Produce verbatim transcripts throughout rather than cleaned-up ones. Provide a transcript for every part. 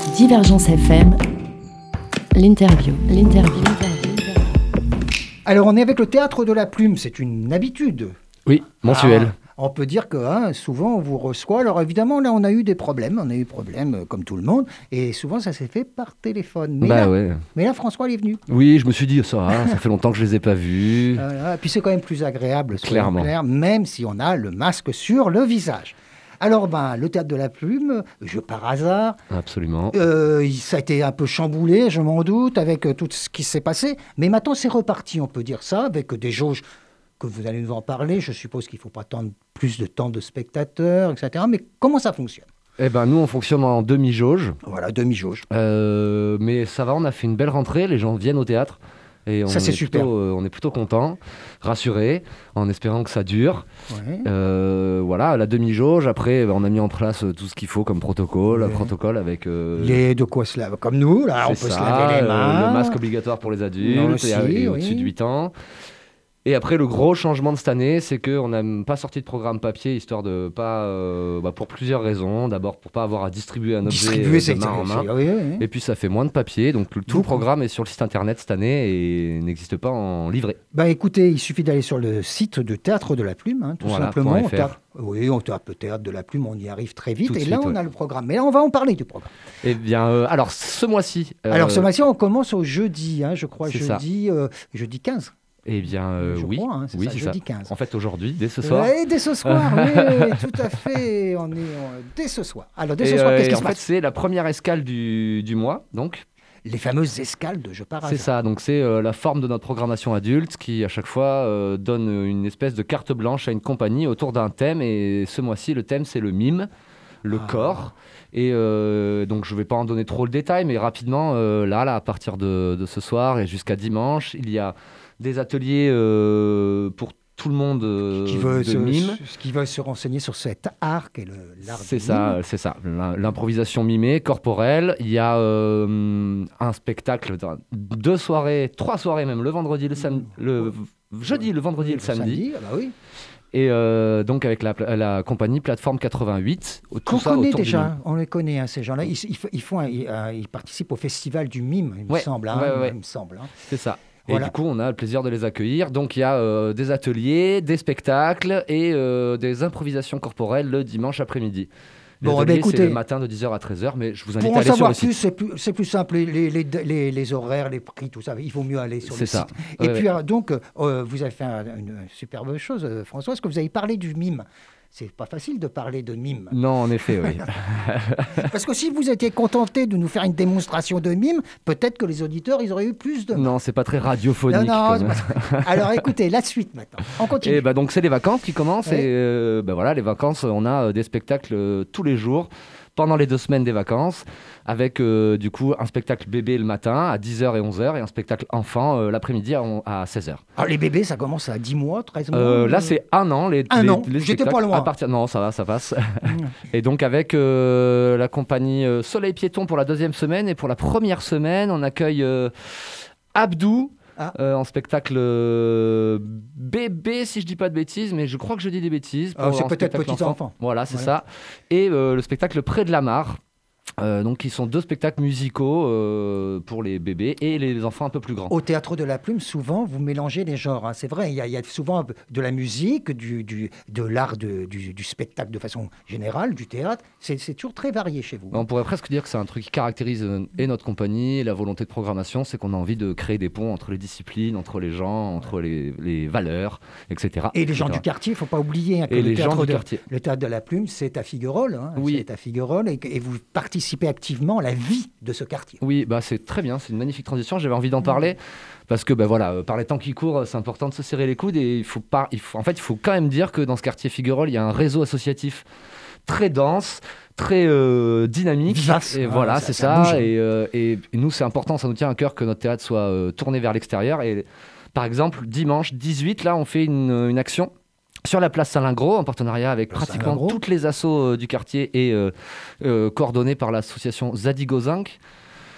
Divergence F M, l'interview, l'interview. Alors on est avec le Théâtre de la Plume, c'est une habitude. Oui, mensuel. Ah, on peut dire que hein, souvent on vous reçoit. Alors évidemment là on a eu des problèmes, on a eu des problèmes euh, comme tout le monde, et souvent ça s'est fait par téléphone. Mais, bah là, ouais. mais là François il est venu. Oui, je me suis dit ça, hein, ça fait longtemps que je les ai pas vus. Euh, et puis c'est quand même plus agréable, soyons Clairement. clairs, même si on a le masque sur le visage. Alors ben le Théâtre de la Plume, je par hasard. Absolument. Euh, ça a été un peu chamboulé, je m'en doute, avec euh, tout ce qui s'est passé. Mais maintenant, c'est reparti, on peut dire ça, avec des jauges que vous allez nous en parler. Je suppose qu'il ne faut pas attendre plus de temps de spectateurs, et cetera. Mais comment ça fonctionne ? Eh ben nous on fonctionne en demi-jauge. Voilà, demi-jauge. Euh, mais ça va, on a fait une belle rentrée, les gens viennent au théâtre. Et on Ça, c'est est super. Plutôt, euh, on est plutôt contents, rassurés, en espérant que ça dure. Ouais. Euh, voilà, la demi-jauge, après, ben, on a mis en place euh, tout ce qu'il faut comme protocole, Ouais. un protocole avec... euh, Les de quoi se laver, comme nous, là, on peut c'est se ça, laver les euh, mains. le masque obligatoire pour les adultes Non, et, aussi, et oui. au-dessus de huit ans. Et après, le gros changement de cette année, c'est qu'on n'a pas sorti de programme papier, histoire de pas... euh, bah, pour plusieurs raisons. D'abord, pour pas avoir à distribuer un objet Distribuer, euh, c'est de main en main. c'est- oui, oui, oui. Et puis, ça fait moins de papier. Donc, le, tout le Beaucoup. programme est sur le site internet cette année et n'existe pas en livret. Bah écoutez, il suffit d'aller sur le site de Théâtre de la Plume, hein, tout Voilà, simplement. point On F R. tape- oui, on tape Théâtre de la Plume, on y arrive très vite. Tout de et là, suite, on ouais. a le programme. Mais là, on va en parler du programme. Eh bien, euh, alors, ce mois-ci... euh, Alors ce mois-ci, on commence au jeudi, hein, je crois, C'est ça. jeudi, euh, jeudi quinze. Eh bien, euh, je oui. crois, hein, c'est oui, ça, c'est jeudi ça. quinze. En fait, aujourd'hui, dès ce soir... Oui, dès ce soir, oui, tout à fait. On est euh, dès ce soir. Alors dès ce Et, soir, euh, qu'est-ce et qui en se fait, passe ? c'est la première escale du, du mois, donc. Les fameuses escales de Je pars à C'est ça, donc c'est euh, la forme de notre programmation adulte qui, à chaque fois, euh, donne une espèce de carte blanche à une compagnie autour d'un thème. Et ce mois-ci, le thème, c'est le mime, le Ah. corps. Et euh, donc, je ne vais pas en donner trop le détail, mais rapidement, euh, là, là, à partir de, de ce soir et jusqu'à dimanche, il y a des ateliers euh, pour tout le monde euh, qui veut de se, mime. ce- qui veut se renseigner sur cet art qu'est le- l'art C'est du ça, mime. c'est ça. L'im- L'improvisation mimée, corporelle. Il y a euh, un spectacle, dans- deux soirées, trois soirées même, le vendredi, le samedi, le jeudi, le vendredi et le samedi. ah bah oui. Et euh, donc avec la, pla- la compagnie Plateforme quatre-vingt-huit. Tout Qu'on ça connaît autour du déjà, mime. on les connaît, hein, ces gens-là. Ils, ils f- ils font, un- ils, euh, ils participent au festival du mime, il me Ouais, semble. hein, ouais, ouais, ouais. Il me semble. hein. C'est ça. Voilà. Et du coup, on a le plaisir de les accueillir. Donc il y a euh, des ateliers, des spectacles et euh, des improvisations corporelles le dimanche après-midi. Les Bon, eh ben, ateliers, écoutez, c'est le matin de dix heures à treize heures, mais je vous invite Pour à en aller sur savoir le site. plus, c'est plus, c'est plus simple. Les, les, les, les horaires, les prix, tout ça, il vaut mieux aller sur C'est le ça. site. Et Ouais, puis, euh, donc, euh, vous avez fait un- une, une superbe chose, euh, François, parce que vous avez parlé du mime. C'est pas facile de parler de mime. Non, en effet, oui. Parce que si vous étiez contenté de nous faire une démonstration de mime, peut-être que les auditeurs, ils auraient eu plus de... Non, c'est pas très radiophonique. Non, non, comme- c'est pas- Alors écoutez, la suite maintenant. On continue. Et bah donc c'est les vacances qui commencent Ouais. et euh, bah voilà, les vacances, on a euh, des spectacles euh, tous les jours pendant les deux semaines des vacances avec euh, du coup un spectacle bébé le matin à dix heures et onze heures et un spectacle enfant euh, l'après-midi à, on- à seize heures. Alors, les bébés, ça commence à dix mois, treize mois Euh, là euh, c'est un an les, Un les, an. les J'étais pas spectacles. loin. À partir... Non, ça va, ça passe. Et donc avec euh, la compagnie euh, Soleil Piéton pour la deuxième semaine et pour la première semaine on accueille euh, Abdou. Ah. Euh, en spectacle euh, bébé, si je dis pas de bêtises, mais je crois que je dis des bêtises. Ah, pour c'est un peut-être spectacle petits enfant. enfants. Voilà, c'est Voilà. ça. Et euh, le spectacle Près de la Mare. Euh, donc, qui sont deux spectacles musicaux euh, pour les bébés et les enfants un peu plus grands. Au Théâtre de la Plume, souvent, vous mélangez les genres. hein. C'est vrai, il y, a, il y a souvent de la musique, du, du- de l'art de- du, du spectacle de façon générale, du théâtre. C'est c'est toujours très varié chez vous. On pourrait presque dire que c'est un truc qui caractérise euh, et notre compagnie et la volonté de programmation, c'est qu'on a envie de créer des ponts entre les disciplines, entre les gens, entre les, les valeurs, et cetera. Et les gens et cetera. du quartier, il ne faut pas oublier hein, que Et le, les gens théâtre du de, quartier. le Théâtre de la Plume, c'est à Figuerolles. hein. Oui. C'est à Figuerolles et, que- et vous participez activement à la vie de ce quartier. Oui, bah c'est très bien, c'est une magnifique transition. J'avais envie d'en parler parce que bah voilà, euh, par les temps qui courent, c'est important de se serrer les coudes et il faut pas, il faut, en fait, il faut quand même dire que dans ce quartier Figuerolles, il y a un réseau associatif très dense, très euh, dynamique. Vivace. Et Ah, voilà, ça- c'est ça ça. bouge. Et, euh, et- et nous, c'est important, ça nous tient à cœur que notre théâtre soit euh, tourné vers l'extérieur. Et par exemple, dimanche dix-huit, là, on fait une, une action sur la place Saint-Lingros, en partenariat avec Place pratiquement Saint-Lingros. toutes les assos euh, du quartier et euh, euh, coordonné par l'association Zadigozink.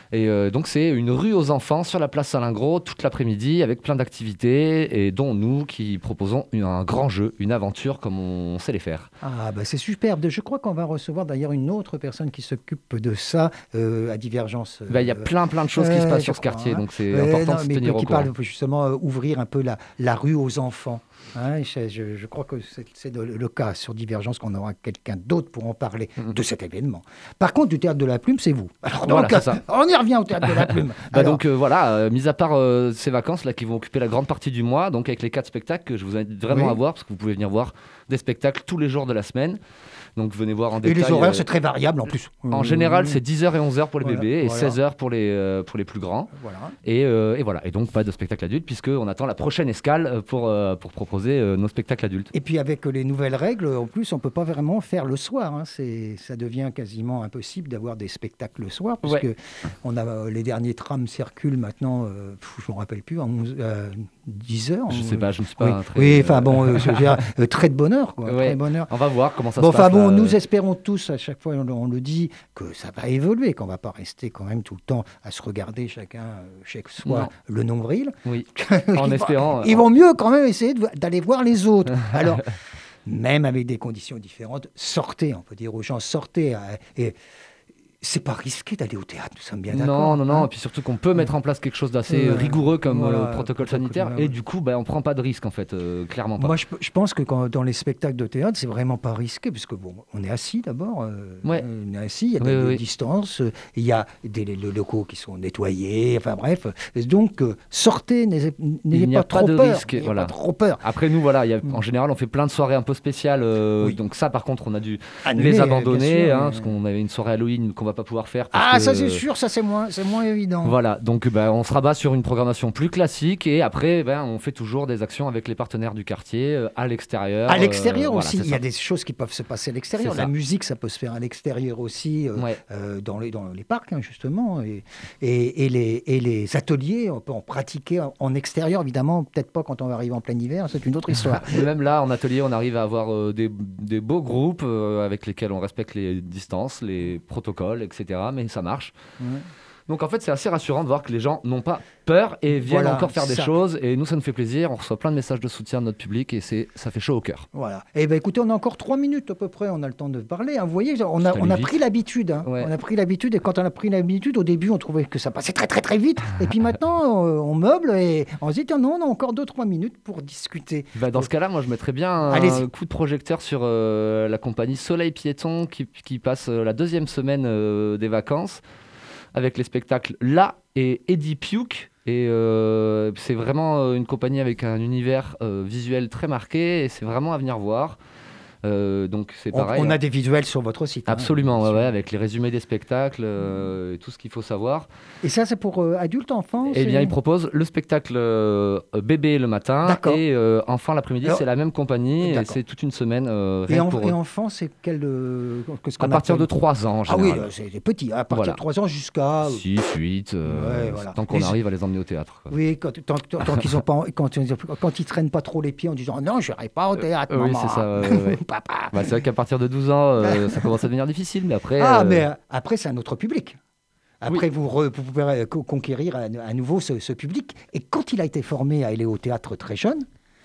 Et euh, donc c'est une rue aux enfants sur la place Salingros toute l'après-midi avec plein d'activités et dont nous qui proposons une- un grand jeu, une aventure comme on sait les faire. Ah, bah c'est superbe. Je crois qu'on va recevoir d'ailleurs une autre personne qui s'occupe de ça euh, à Divergence. Bah, il y a euh, plein plein de choses qui se euh, passent je sur ce crois, quartier, hein. donc c'est Ouais, important non, de se mais tenir au qui courant. parle justement euh, ouvrir un peu la, la rue aux enfants. Hein, je, je- je crois que c'est c'est le, le cas sur Divergence qu'on aura quelqu'un d'autre pour en parler Mhm. de cet événement. Par contre, du Théâtre de la Plume, c'est vous. Alors Voilà, donc, c'est ça. on y revient au Théâtre de la Plume. Bah Alors, donc euh, voilà, euh, mis à part euh, ces vacances là qui vont occuper la grande partie du mois, donc avec les quatre spectacles que je vous invite vraiment Oui. à voir parce que vous pouvez venir voir des spectacles tous les jours de la semaine. Donc venez voir en et détail. les horaires, euh, c'est très variable en plus. En Euh, général, c'est dix heures et onze heures pour les Voilà, bébés et voilà. seize heures pour les, euh, pour les plus grands. Voilà. Et, euh, et voilà, et donc pas de spectacle adulte puisqu'on attend la prochaine escale euh, pour, euh, pour proposer euh, nos spectacles adultes. Et puis avec les nouvelles règles, en plus, on ne peut pas vraiment faire le soir. Hein. C'est, ça devient quasiment impossible d'avoir des spectacles le soir, puisque Ouais. on a, euh, les derniers trams circulent maintenant, euh, pff, je ne me rappelle plus, à onze, euh, dix heures. Je on- sais pas, je ne suis pas Oui, un très... oui, euh, enfin bon, euh, je veux dire, euh, très de bonheur, quoi, Ouais. très de bonheur. On va voir comment ça Bon, se passe. enfin bon, là. nous espérons tous, à chaque fois on, le- on le dit, que ça va évoluer, qu'on ne va pas rester quand même tout le temps à se regarder chacun euh, chez soi Non. le nombril. Oui, Ils en vont- espérant... euh, Ils vont mieux quand même essayer de- d'aller voir les autres. Alors, même avec des conditions différentes, sortez, on peut dire aux gens, sortez. euh, et c'est pas risqué d'aller au théâtre, nous sommes bien d'accord. Non, non, non. hein. Et puis surtout qu'on peut mettre en place quelque chose d'assez Ouais. rigoureux comme Voilà, euh, protocole protocole, sanitaire. ouais. Et du coup, bah, on prend pas de risque en fait, euh, clairement pas. Moi, je, je pense que quand, dans les spectacles de théâtre, c'est vraiment pas risqué, parce que bon, on est assis d'abord, euh, Ouais. on est assis, il y a Oui, des, oui, des oui. distances, euh, il y a des les- les locaux qui sont nettoyés, enfin bref. Et donc, euh, sortez, n'ayez n'ayez Il n'y a pas pas trop de peur. risque, n'ayez voilà. pas trop peur. Après nous, voilà, il y a- Mm. en général, on fait plein de soirées un peu spéciales. euh, Oui. Donc ça, par contre, on a dû Annuler, les bien abandonner, sûr, hein, mais- parce qu'on avait une soirée Halloween qu'on va pas pouvoir faire. parce Ah, que- ça c'est sûr, ça c'est moins, c'est moins évident. Voilà, donc bah, on se rabat sur une programmation plus classique et après, ben, on fait toujours des actions avec les partenaires du quartier euh, à l'extérieur. À l'extérieur euh, voilà, aussi, c'est il y a ça. des choses qui peuvent se passer à l'extérieur. C'est La ça. musique, ça peut se faire à l'extérieur aussi, euh, Ouais. euh, dans, les, dans les parcs, hein, justement. Et, et, et les, et les ateliers, on peut en pratiquer en, en extérieur, évidemment. Peut-être pas quand on va arriver en plein hiver, c'est une autre histoire. Mais même là, en atelier, on arrive à avoir euh, des, des beaux groupes euh, avec lesquels on respecte les distances, les protocoles, et cetera. Mais ça marche. Ouais. Donc en fait, c'est assez rassurant de voir que les gens n'ont pas peur et viennent Voilà, encore faire des ça. choses. Et nous, ça nous fait plaisir. On reçoit plein de messages de soutien de notre public et c'est, ça fait chaud au cœur. Voilà. Et ben écoutez, on a encore trois minutes à peu près, on a le temps de parler. hein. Vous voyez, on a, Ça on allait a vite. pris l'habitude. hein. Ouais. On a pris l'habitude, et quand on a pris l'habitude, au début, on trouvait que ça passait très très très vite. Et puis maintenant, euh, on meuble et on se dit, tiens, non, on a encore deux trois minutes pour discuter. Bah, dans ce cas-là, moi, je mettrais bien un Allez-y. coup de projecteur sur euh, la compagnie Soleil Piéton qui, qui passe euh, la deuxième semaine euh, des vacances avec les spectacles Là et Eddie Puke. Et euh, c'est vraiment euh, une compagnie avec un univers euh, visuel très marqué et c'est vraiment à venir voir. Euh, donc c'est On, pareil. on a des visuels sur votre site. hein. Absolument, ouais, ouais, avec les résumés des spectacles euh, et tout ce qu'il faut savoir. Et ça, c'est pour euh, adultes, enfants Eh c'est- bien, ils proposent le spectacle euh, bébé le matin D'accord. et euh, enfant l'après-midi. Alors- C'est la même compagnie et D'accord. c'est toute une semaine euh, Et, rien en- que pour et eux. enfants, c'est quel euh, qu'est-ce À qu'on partir de appelle trois ans en Ah oui, général. là, c'est des petits. À partir Voilà. de trois ans jusqu'à. six, huit, euh, Ouais, voilà. tant qu'on Et- arrive à les emmener au théâtre. quoi. Oui, quand, tant, tant- tant qu'ils ont pas, quand, quand ils traînent pas trop les pieds en disant non, je n'irai pas au théâtre, Euh, oui, maman. c'est ça, ouais, ouais, ouais. Papa. Bah, c'est vrai qu'à partir de douze ans, euh, ça commence à devenir difficile, mais après. Ah, euh, mais euh, après, c'est un autre public. Après, vous, re- vous pouvez euh, co- conquérir à, à nouveau ce, ce public. Et quand il a été formé à aller au théâtre très jeune,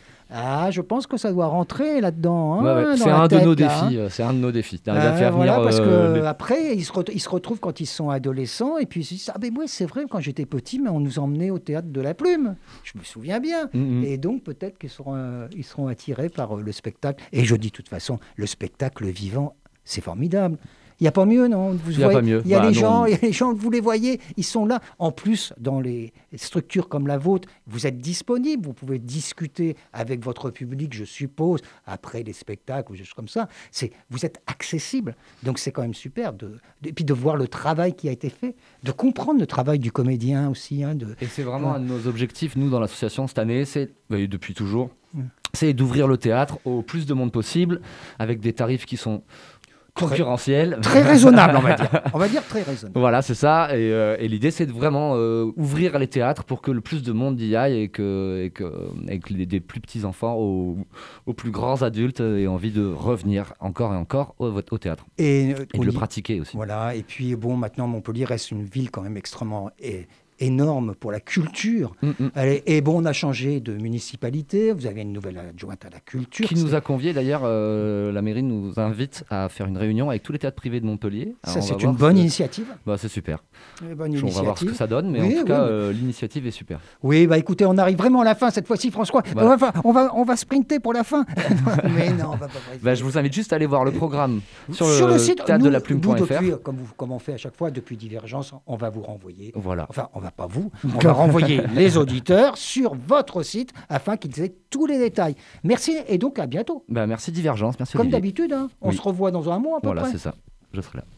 ah, je pense que ça doit rentrer là-dedans. hein, ouais, ouais, dans c'est la un de tête, nos là, hein. défis. euh, C'est un de nos défis. D'arriver à Euh, faire voilà, venir. parce que euh, les- après, ils se, ret- ils se retrouvent quand ils sont adolescents et puis ils se disent ah ben moi c'est vrai quand j'étais petit mais on nous emmenait au théâtre de la Plume. Je me souviens bien. Mm, mm. Et donc peut-être qu'ils seront euh, ils seront attirés par euh, le spectacle. Et je dis de toute façon le spectacle vivant c'est formidable. Il n'y a pas mieux, non vous Il y a voyez, pas mieux. Il y a Bah, les non. gens, il y a les gens, vous les voyez, ils sont là. En plus, dans les structures comme la vôtre, vous êtes disponible, vous pouvez discuter avec votre public, je suppose, après les spectacles ou des choses comme ça. C'est, vous êtes accessible. Donc c'est quand même super. De, de- et puis de voir le travail qui a été fait, de comprendre le travail du comédien aussi. Hein, de, Et c'est vraiment Ouais. un de nos objectifs, nous, dans l'association, cette année, c'est, et depuis toujours, Mm. c'est d'ouvrir le théâtre au plus de monde possible, avec des tarifs qui sont concurrentiel. Très raisonnable, on va dire. On va dire très raisonnable. Voilà, c'est ça. Et, euh, et l'idée, c'est de vraiment euh, ouvrir les théâtres pour que le plus de monde y aille et que, et que, et que les, des plus petits enfants aux, aux plus grands adultes aient envie de revenir encore et encore au, au théâtre. Et, Et de le pratiquer aussi. Voilà. Et puis, bon, maintenant, Montpellier reste une ville quand même extrêmement é- énorme pour la culture. Mm, mm. Allez, et bon, on a changé de municipalité. Vous avez une nouvelle adjointe à la culture. Qui nous a conviés d'ailleurs, euh, la mairie nous invite à faire une réunion avec tous les théâtres privés de Montpellier. Ça, Alors, on va c'est voir une bonne ce- initiative. Bah, c'est super. Une bonne On va voir ce initiative. que ça donne, mais Oui, en tout oui, cas, mais- euh, l'initiative est super. Oui, bah écoutez, on arrive vraiment à la fin cette fois-ci, François. Voilà. On, va, on, va, on va sprinter pour la fin. Mais non, on va pas. Bah, je vous invite juste à aller voir le programme sur, Sur le, le site théâtre nous, de la plume point nous, F R. depuis, comme, vous, comme on fait à chaque fois, depuis Divergence, on va vous renvoyer. Voilà. Enfin, on va pas vous, on va renvoyer les auditeurs sur votre site afin qu'ils aient tous les détails. Merci et donc à bientôt. Bah, merci Divergence, merci Comme Olivier. d'habitude, hein, on Oui. se revoit dans un mois à peu Voilà, près. c'est ça. Je serai là.